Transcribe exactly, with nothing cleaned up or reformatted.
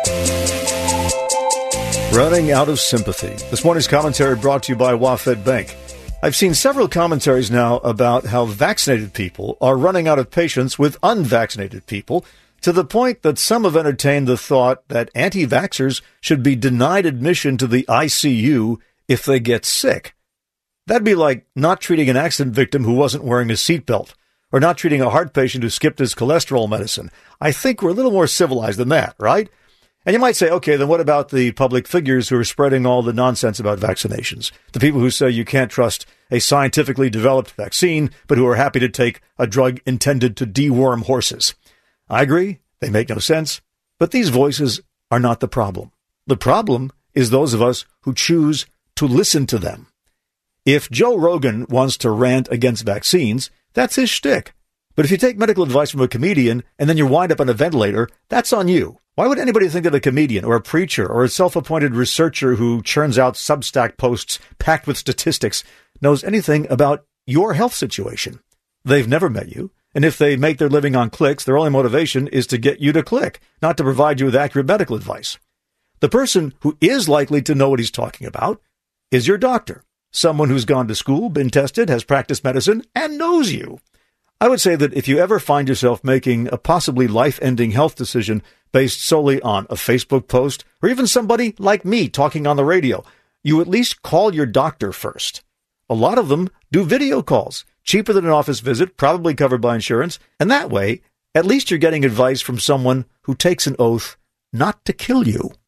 Running out of sympathy. This morning's commentary brought to you by WaFd Bank. I've seen several commentaries now about how vaccinated people are running out of patience with unvaccinated people, to the point that some have entertained the thought that anti-vaxxers should be denied admission to the I C U if they get sick. That'd be like not treating an accident victim who wasn't wearing a seatbelt, or not treating a heart patient who skipped his cholesterol medicine. I think we're a little more civilized than that, right? And you might say, okay, then what about the public figures who are spreading all the nonsense about vaccinations? The people who say you can't trust a scientifically developed vaccine, but who are happy to take a drug intended to deworm horses. I agree, they make no sense, but these voices are not the problem. The problem is those of us who choose to listen to them. If Joe Rogan wants to rant against vaccines, that's his shtick. But if you take medical advice from a comedian and then you wind up on a ventilator, that's on you. Why would anybody think that a comedian or a preacher or a self-appointed researcher who churns out Substack posts packed with statistics knows anything about your health situation? They've never met you, and if they make their living on clicks, their only motivation is to get you to click, not to provide you with accurate medical advice. The person who is likely to know what he's talking about is your doctor, someone who's gone to school, been tested, has practiced medicine, and knows you. I would say that if you ever find yourself making a possibly life-ending health decision based solely on a Facebook post, or even somebody like me talking on the radio, you at least call your doctor first. A lot of them do video calls, cheaper than an office visit, probably covered by insurance, and that way, at least you're getting advice from someone who takes an oath not to kill you.